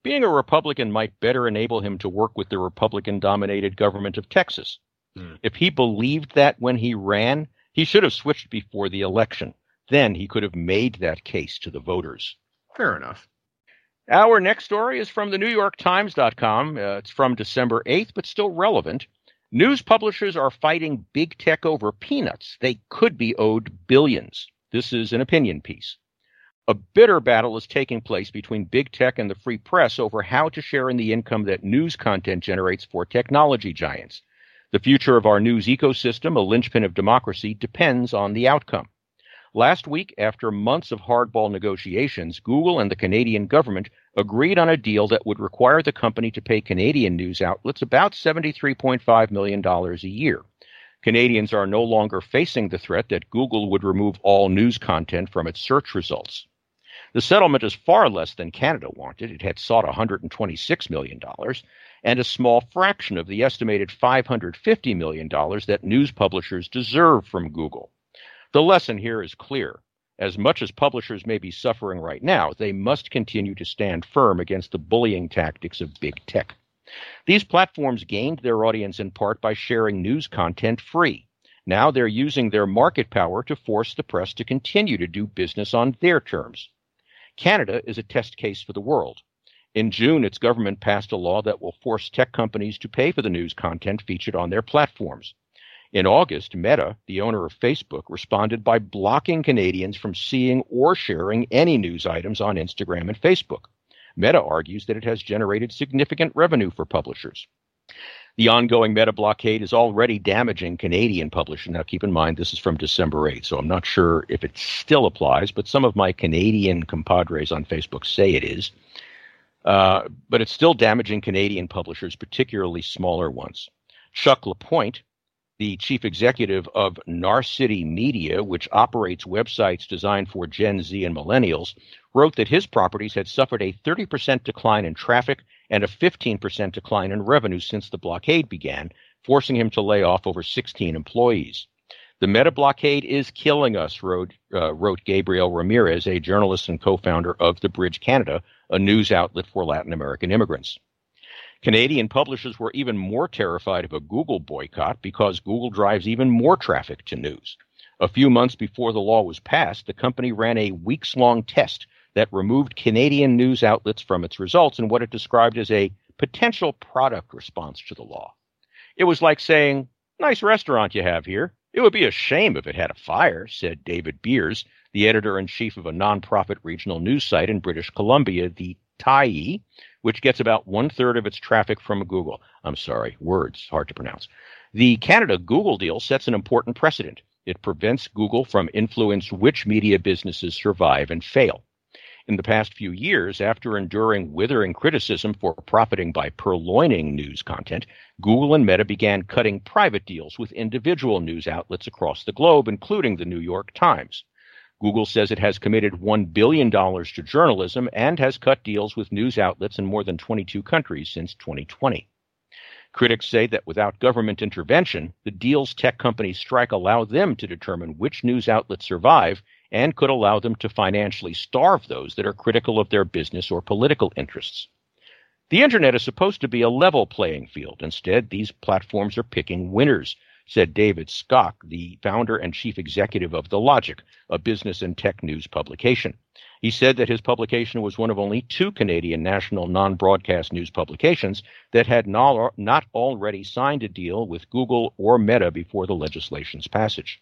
being a Republican might better enable him to work with the Republican-dominated government of Texas. If he believed that when he ran, he should have switched before the election. Then he could have made that case to the voters. Fair enough. Our next story is from the NewYorkTimes.com. It's from December 8th, but still relevant. News publishers are fighting big tech over peanuts. They could be owed billions. This is an opinion piece. A bitter battle is taking place between big tech and the free press over how to share in the income that news content generates for technology giants. The future of our news ecosystem, a linchpin of democracy, depends on the outcome. Last week, after months of hardball negotiations, Google and the Canadian government agreed on a deal that would require the company to pay Canadian news outlets about $73.5 million a year. Canadians are no longer facing the threat that Google would remove all news content from its search results. The settlement is far less than Canada wanted. It had sought $126 million, and a small fraction of the estimated $550 million that news publishers deserve from Google. The lesson here is clear. As much as publishers may be suffering right now, they must continue to stand firm against the bullying tactics of big tech. These platforms gained their audience in part by sharing news content free. Now they're using their market power to force the press to continue to do business on their terms. Canada is a test case for the world. In June, its government passed a law that will force tech companies to pay for the news content featured on their platforms. In August, Meta, the owner of Facebook, responded by blocking Canadians from seeing or sharing any news items on Instagram and Facebook. Meta argues that it has generated significant revenue for publishers. The ongoing Meta blockade is already damaging Canadian publishers. Now, keep in mind, this is from December 8th, so I'm not sure if it still applies, but some of my Canadian compadres on Facebook say it is. But it's still damaging Canadian publishers, particularly smaller ones. Chuck LaPointe, the chief executive of Narcity Media, which operates websites designed for Gen Z and millennials, wrote that his properties had suffered a 30% decline in traffic and a 15% decline in revenue since the blockade began, forcing him to lay off over 16 employees. The Meta blockade is killing us, wrote Gabriel Ramirez, a journalist and co-founder of The Bridge Canada, a news outlet for Latin American immigrants. Canadian publishers were even more terrified of a Google boycott because Google drives even more traffic to news. A few months before the law was passed, the company ran a weeks-long test that removed Canadian news outlets from its results in what it described as a potential product response to the law. It was like saying, "Nice restaurant you have here. It would be a shame if it had a fire," said David Beers, the editor-in-chief of a nonprofit regional news site in British Columbia, the Tyee, which gets about one-third of its traffic from Google. Words, hard to pronounce. The Canada-Google deal sets an important precedent. It prevents Google from influencing which media businesses survive and fail. In the past few years, after enduring withering criticism for profiting by purloining news content, Google and Meta began cutting private deals with individual news outlets across the globe, including the New York Times. Google says it has committed $1 billion to journalism and has cut deals with news outlets in more than 22 countries since 2020. Critics say that without government intervention, the deals tech companies strike allow them to determine which news outlets survive and could allow them to financially starve those that are critical of their business or political interests. The Internet is supposed to be a level playing field. Instead, these platforms are picking winners, said David Skok, the founder and chief executive of The Logic, a business and tech news publication. He said that his publication was one of only 2 Canadian national non-broadcast news publications that had not already signed a deal with Google or Meta before the legislation's passage.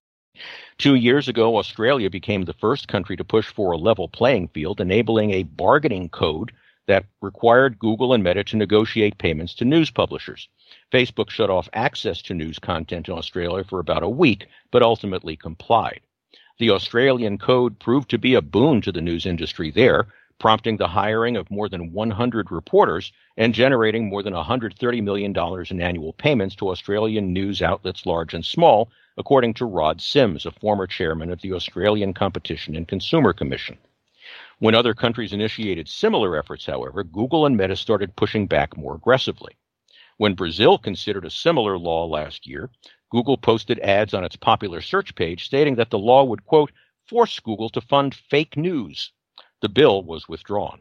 2 years ago, Australia became the first country to push for a level playing field, enabling a bargaining code that required Google and Meta to negotiate payments to news publishers. Facebook shut off access to news content in Australia for about a week, but ultimately complied. The Australian code proved to be a boon to the news industry there, prompting the hiring of more than 100 reporters and generating more than $130 million in annual payments to Australian news outlets large and small, according to Rod Sims, a former chairman of the Australian Competition and Consumer Commission. When other countries initiated similar efforts, however, Google and Meta started pushing back more aggressively. When Brazil considered a similar law last year, Google posted ads on its popular search page stating that the law would, quote, force Google to fund fake news. The bill was withdrawn.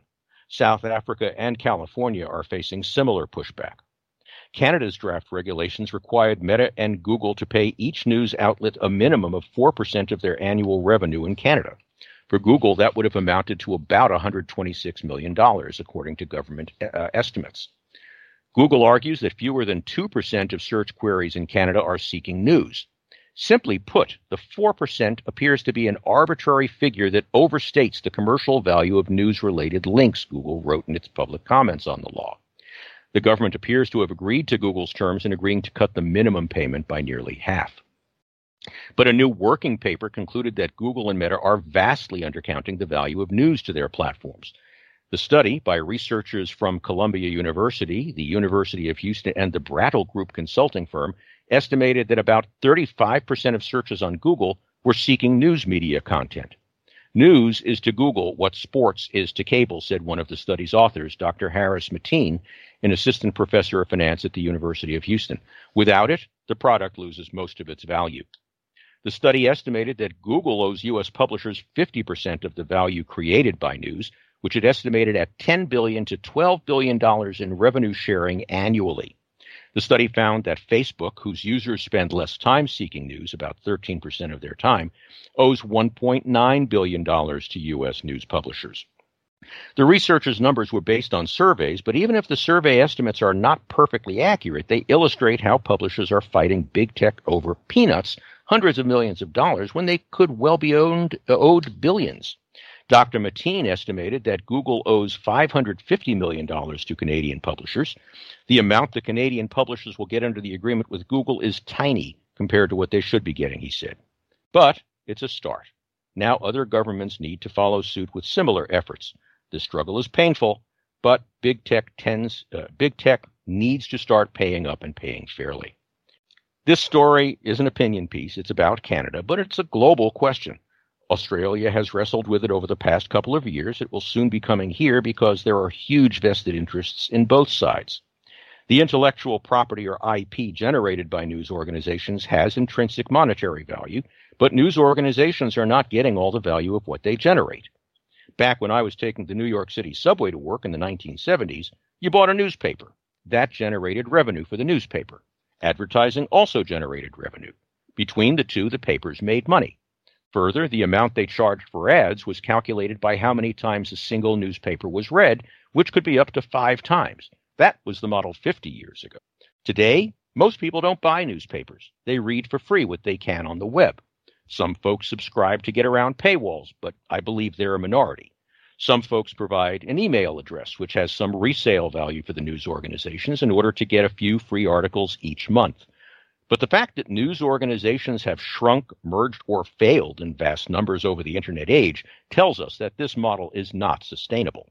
South Africa and California are facing similar pushback. Canada's draft regulations required Meta and Google to pay each news outlet a minimum of 4% of their annual revenue in Canada. For Google, that would have amounted to about $126 million, according to government estimates. Google argues that fewer than 2% of search queries in Canada are seeking news. Simply put, the 4% appears to be an arbitrary figure that overstates the commercial value of news-related links, Google wrote in its public comments on the law. The government appears to have agreed to Google's terms in agreeing to cut the minimum payment by nearly half. But a new working paper concluded that Google and Meta are vastly undercounting the value of news to their platforms. The study, by researchers from Columbia University, the University of Houston, and the Brattle Group consulting firm, estimated that about 35% of searches on Google were seeking news media content. News is to Google what sports is to cable, said one of the study's authors, Dr. Harris Mateen, an assistant professor of finance at the University of Houston. Without it, the product loses most of its value. The study estimated that Google owes U.S. publishers 50% of the value created by news, which it estimated at $10 billion to $12 billion in revenue sharing annually. The study found that Facebook, whose users spend less time seeking news, about 13% of their time, owes $1.9 billion to U.S. news publishers. The researchers' numbers were based on surveys, but even if the survey estimates are not perfectly accurate, they illustrate how publishers are fighting big tech over peanuts, hundreds of millions of dollars, when they could well be owed billions. Dr. Mateen estimated that Google owes $550 million to Canadian publishers. The amount the Canadian publishers will get under the agreement with Google is tiny compared to what they should be getting, he said. But it's a start. Now other governments need to follow suit with similar efforts. The struggle is painful, but big tech needs to start paying up and paying fairly. This story is an opinion piece. It's about Canada, but it's a global question. Australia has wrestled with it over the past couple of years. It will soon be coming here because there are huge vested interests in both sides. The intellectual property or IP generated by news organizations has intrinsic monetary value, but news organizations are not getting all the value of what they generate. Back when I was taking the New York City subway to work in the 1970s, you bought a newspaper. That generated revenue for the newspaper. Advertising also generated revenue. Between the two, the papers made money. Further, the amount they charged for ads was calculated by how many times a single newspaper was read, which could be up to 5 times. That was the model 50 years ago. Today, most people don't buy newspapers. They read for free what they can on the web. Some folks subscribe to get around paywalls, but I believe they're a minority. Some folks provide an email address, which has some resale value for the news organizations in order to get a few free articles each month. But the fact that news organizations have shrunk, merged, or failed in vast numbers over the internet age tells us that this model is not sustainable.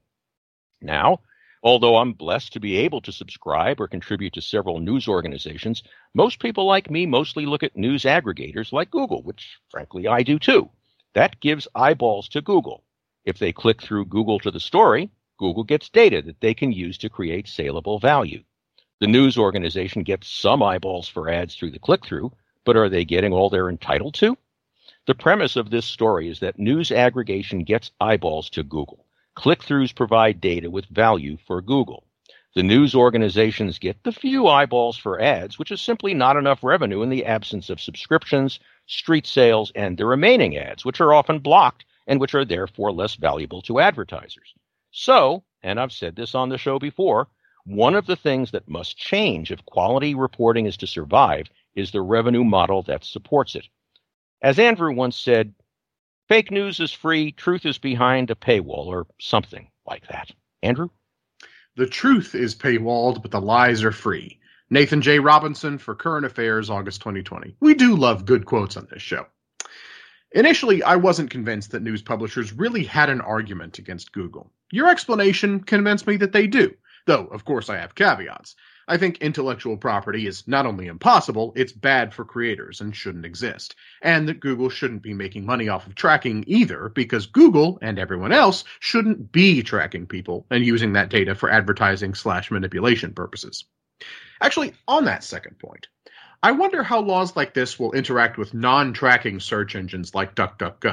Now, although I'm blessed to be able to subscribe or contribute to several news organizations, most people like me mostly look at news aggregators like Google, which frankly I do too. That gives eyeballs to Google. If they click through Google to the story, Google gets data that they can use to create saleable value. The news organization gets some eyeballs for ads through the click-through, but are they getting all they're entitled to? The premise of this story is that news aggregation gets eyeballs to Google. Click-throughs provide data with value for Google. The news organizations get the few eyeballs for ads, which is simply not enough revenue in the absence of subscriptions, street sales, and the remaining ads, which are often blocked and which are therefore less valuable to advertisers. So, and I've said this on the show before, one of the things that must change if quality reporting is to survive is the revenue model that supports it. As Andrew once said, fake news is free, truth is behind a paywall, or something like that. Andrew? The truth is paywalled, but the lies are free. Nathan J. Robinson for Current Affairs, August 2020. We do love good quotes on this show. Initially, I wasn't convinced that news publishers really had an argument against Google. Your explanation convinced me that they do, though, of course, I have caveats. I think intellectual property is not only impossible, it's bad for creators and shouldn't exist. And that Google shouldn't be making money off of tracking either, because Google and everyone else shouldn't be tracking people and using that data for advertising/manipulation purposes. Actually, on that second point, I wonder how laws like this will interact with non-tracking search engines like DuckDuckGo.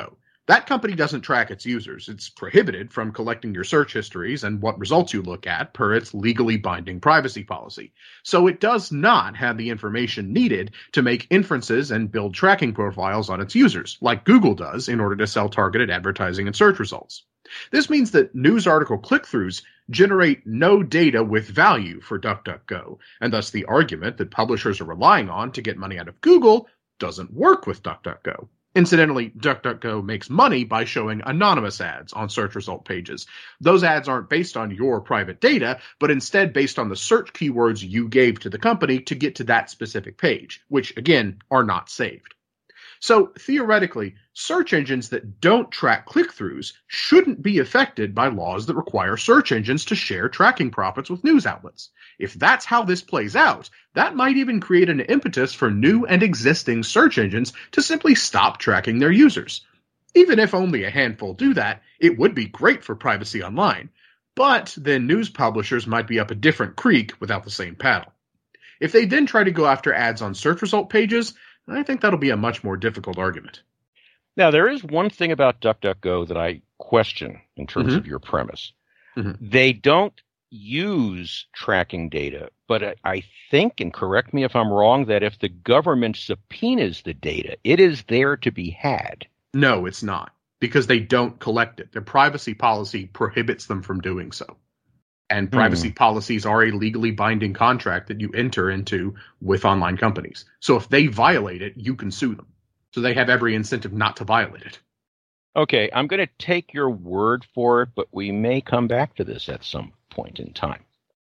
That company doesn't track its users. It's prohibited from collecting your search histories and what results you look at per its legally binding privacy policy. So it does not have the information needed to make inferences and build tracking profiles on its users, like Google does in order to sell targeted advertising and search results. This means that news article click-throughs generate no data with value for DuckDuckGo, and thus the argument that publishers are relying on to get money out of Google doesn't work with DuckDuckGo. Incidentally, DuckDuckGo makes money by showing anonymous ads on search result pages. Those ads aren't based on your private data, but instead based on the search keywords you gave to the company to get to that specific page, which, again, are not saved. So, theoretically, search engines that don't track click-throughs shouldn't be affected by laws that require search engines to share tracking profits with news outlets. If that's how this plays out, that might even create an impetus for new and existing search engines to simply stop tracking their users. Even if only a handful do that, it would be great for privacy online. But then news publishers might be up a different creek without the same paddle. If they then try to go after ads on search result pages, I think that'll be a much more difficult argument. Now, there is one thing about DuckDuckGo that I question in terms of your premise. They don't use tracking data, but I think, and correct me if I'm wrong, that if the government subpoenas the data, it is there to be had. No, it's not, because they don't collect it. Their privacy policy prohibits them from doing so. And privacy policies are a legally binding contract that you enter into with online companies. So if they violate it, you can sue them. So they have every incentive not to violate it. Okay, I'm going to take your word for it, but we may come back to this at some point in time.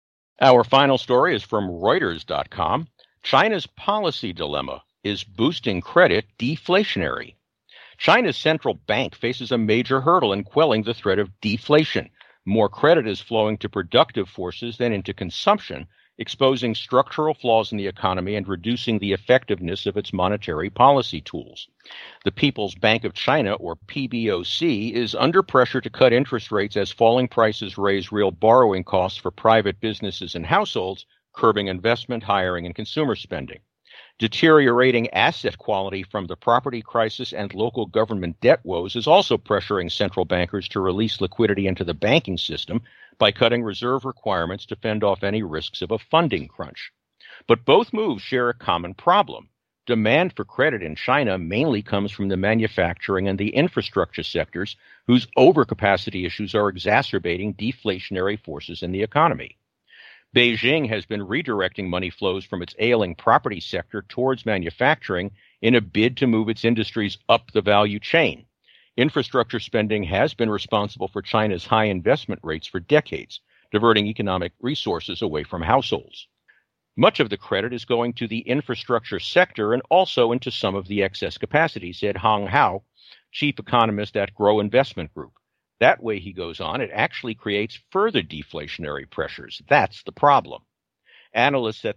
Our final story is from Reuters.com. China's policy dilemma: is boosting credit deflationary? China's central bank faces a major hurdle in quelling the threat of deflation. More credit is flowing to productive forces than into consumption, exposing structural flaws in the economy and reducing the effectiveness of its monetary policy tools. The People's Bank of China, or PBOC, is under pressure to cut interest rates as falling prices raise real borrowing costs for private businesses and households, curbing investment, hiring, and consumer spending. Deteriorating asset quality from the property crisis and local government debt woes is also pressuring central bankers to release liquidity into the banking system by cutting reserve requirements to fend off any risks of a funding crunch. But both moves share a common problem. Demand for credit in China mainly comes from the manufacturing and the infrastructure sectors, whose overcapacity issues are exacerbating deflationary forces in the economy. Beijing has been redirecting money flows from its ailing property sector towards manufacturing in a bid to move its industries up the value chain. Infrastructure spending has been responsible for China's high investment rates for decades, diverting economic resources away from households. Much of the credit is going to the infrastructure sector and also into some of the excess capacity, said Hong Hao, chief economist at Grow Investment Group. That way, he goes on, it actually creates further deflationary pressures. That's the problem. Analysts say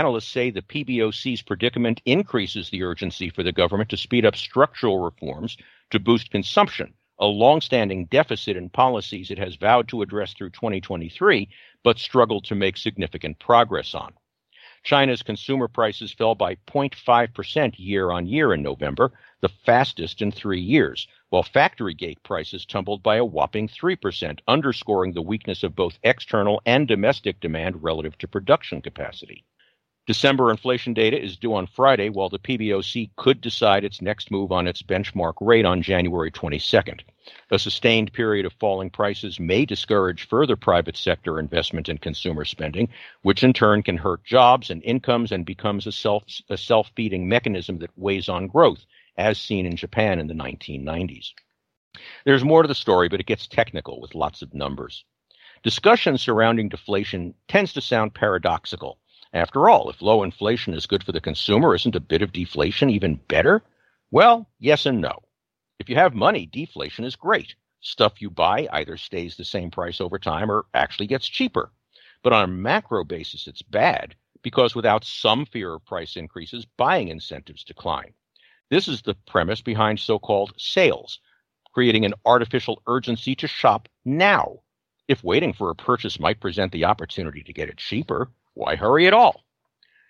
the PBOC's predicament increases the urgency for the government to speed up structural reforms to boost consumption, a long-standing deficit in policies it has vowed to address through 2023, but struggled to make significant progress on. China's consumer prices fell by 0.5% year-on-year in November, the fastest in 3 years, while factory gate prices tumbled by a whopping 3%, underscoring the weakness of both external and domestic demand relative to production capacity. December inflation data is due on Friday, while the PBOC could decide its next move on its benchmark rate on January 22nd. A sustained period of falling prices may discourage further private sector investment in consumer spending, which in turn can hurt jobs and incomes and becomes a self-feeding mechanism that weighs on growth, as seen in Japan in the 1990s. There's more to the story, but it gets technical with lots of numbers. Discussion surrounding deflation tends to sound paradoxical. After all, if low inflation is good for the consumer, isn't a bit of deflation even better? Well, yes and no. If you have money, deflation is great. Stuff you buy either stays the same price over time or actually gets cheaper. But on a macro basis, it's bad, because without some fear of price increases, buying incentives decline. This is the premise behind so-called sales, creating an artificial urgency to shop now. If waiting for a purchase might present the opportunity to get it cheaper, why hurry at all?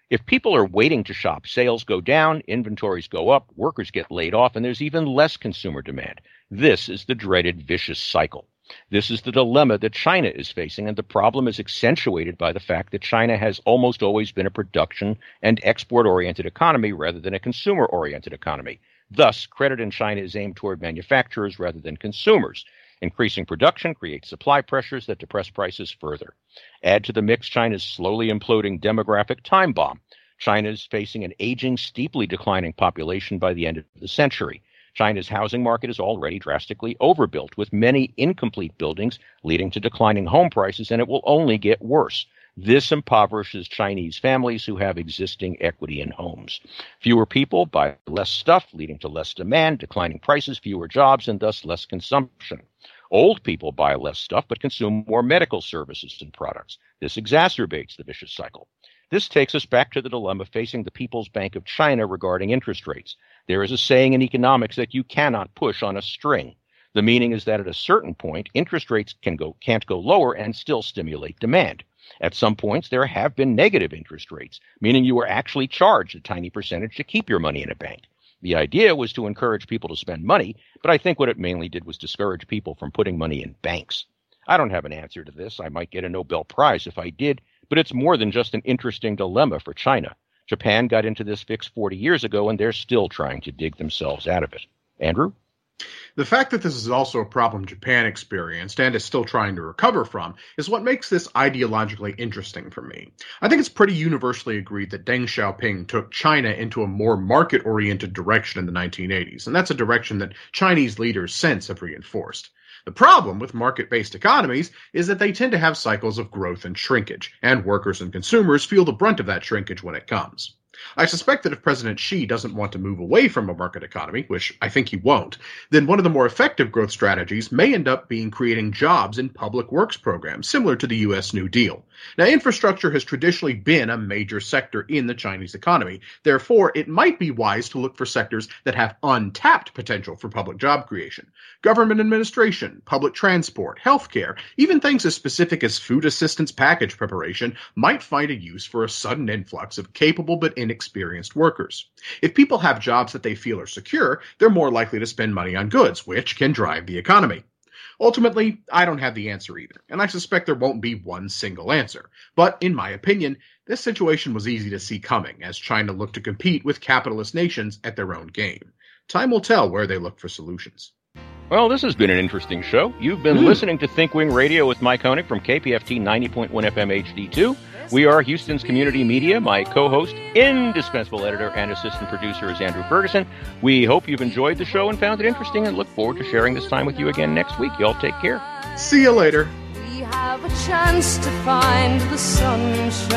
If people are waiting to shop, sales go down, inventories go up, workers get laid off, and there's even less consumer demand. This is the dreaded vicious cycle. This is the dilemma that China is facing, and the problem is accentuated by the fact that China has almost always been a production and export-oriented economy rather than a consumer-oriented economy. Thus, credit in China is aimed toward manufacturers rather than consumers. Increasing production creates supply pressures that depress prices further. Add to the mix China's slowly imploding demographic time bomb. China is facing an aging, steeply declining population by the end of the century. China's housing market is already drastically overbuilt, with many incomplete buildings leading to declining home prices, and it will only get worse. This impoverishes Chinese families who have existing equity in homes. Fewer people buy less stuff, leading to less demand, declining prices, fewer jobs, and thus less consumption. Old people buy less stuff but consume more medical services and products. This exacerbates the vicious cycle. This takes us back to the dilemma facing the People's Bank of China regarding interest rates. There is a saying in economics that you cannot push on a string. The meaning is that at a certain point, interest rates can't go lower and still stimulate demand. At some points, there have been negative interest rates, meaning you are actually charged a tiny percentage to keep your money in a bank. The idea was to encourage people to spend money, but I think what it mainly did was discourage people from putting money in banks. I don't have an answer to this. I might get a Nobel Prize if I did, but it's more than just an interesting dilemma for China. Japan got into this fix 40 years ago, and they're still trying to dig themselves out of it. Andrew? The fact that this is also a problem Japan experienced and is still trying to recover from is what makes this ideologically interesting for me. I think it's pretty universally agreed that Deng Xiaoping took China into a more market-oriented direction in the 1980s, and that's a direction that Chinese leaders since have reinforced. The problem with market-based economies is that they tend to have cycles of growth and shrinkage, and workers and consumers feel the brunt of that shrinkage when it comes. I suspect that if President Xi doesn't want to move away from a market economy, which I think he won't, then one of the more effective growth strategies may end up being creating jobs in public works programs, similar to the U.S. New Deal. Now, infrastructure has traditionally been a major sector in the Chinese economy. Therefore, it might be wise to look for sectors that have untapped potential for public job creation. Government administration, public transport, healthcare, even things as specific as food assistance package preparation might find a use for a sudden influx of capable but inexperienced workers. If people have jobs that they feel are secure, they're more likely to spend money on goods, which can drive the economy. Ultimately, I don't have the answer either, and I suspect there won't be one single answer. But in my opinion, this situation was easy to see coming as China looked to compete with capitalist nations at their own game. Time will tell where they look for solutions. Well, this has been an interesting show. You've been listening to ThinkWing Radio with Mike Honig from KPFT 90.1 FM HD2. We are Houston's community media. My co-host, indispensable editor, and assistant producer is Andrew Ferguson. We hope you've enjoyed the show and found it interesting and look forward to sharing this time with you again next week. Y'all take care. See you later. We have a chance to find the sunshine.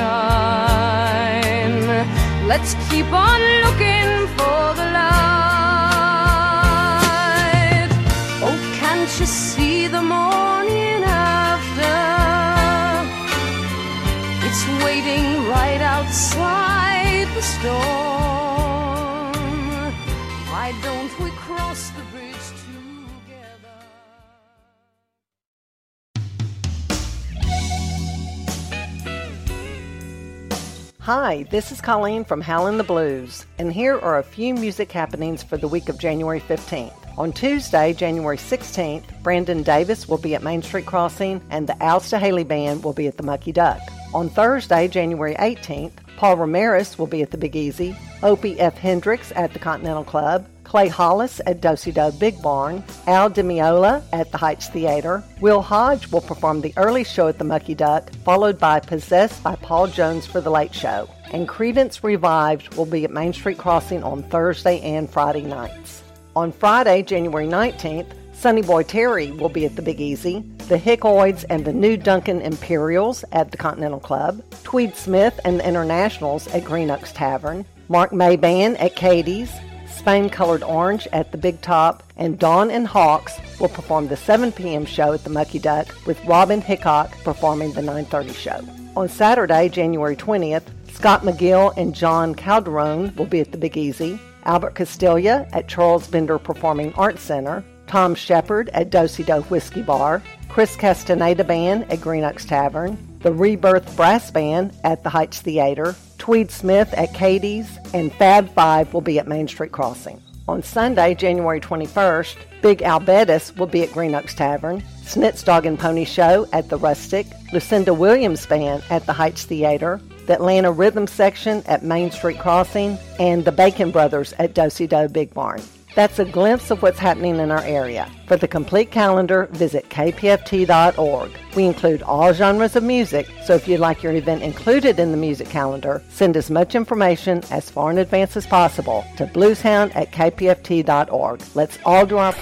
Let's keep on looking for the light. Oh, can't you see the morning after? It's waiting right outside the storm. Why don't we cross the bridge together? Hi, this is Colleen from Howlin' the Blues, and here are a few music happenings for the week of January 15th. On Tuesday, January 16th, Brandon Davis will be at Main Street Crossing, and the Alsta Haley Band will be at the Mucky Duck. On Thursday, January 18th, Paul Ramirez will be at the Big Easy, Opie F. Hendricks at the Continental Club, Clay Hollis at Do-Si-Do Big Barn, Al DiMeola at the Heights Theater. Will Hodge will perform the early show at the Mucky Duck, followed by Possessed by Paul Jones for the Late Show. And Credence Revived will be at Main Street Crossing on Thursday and Friday nights. On Friday, January 19th, Sonny Boy Terry will be at the Big Easy, the Hickoids and the New Duncan Imperials at the Continental Club, Tweed Smith and the Internationals at Green Oaks Tavern, Mark May Band at Katie's, Spain Colored Orange at the Big Top, and Dawn and Hawks will perform the 7 p.m. show at the Mucky Duck, with Robin Hickok performing the 9:30 show. On Saturday, January 20th, Scott McGill and John Calderon will be at the Big Easy, Albert Castilla at Charles Bender Performing Arts Center, Tom Shepard at Do-Si-Do Whiskey Bar, Chris Castaneda Band at Green Oaks Tavern, the Rebirth Brass Band at the Heights Theater, Tweed Smith at Katie's, and Fab 5 will be at Main Street Crossing. On Sunday, January 21st, Big Al Bettis will be at Green Oaks Tavern, Snit's Dog and Pony Show at The Rustic, Lucinda Williams Band at the Heights Theater, the Atlanta Rhythm Section at Main Street Crossing, and the Bacon Brothers at Do-Si-Do Big Barn. That's a glimpse of what's happening in our area. For the complete calendar, visit kpft.org. We include all genres of music, so if you'd like your event included in the music calendar, send as much information as far in advance as possible to blueshound@kpft.org. Let's all do our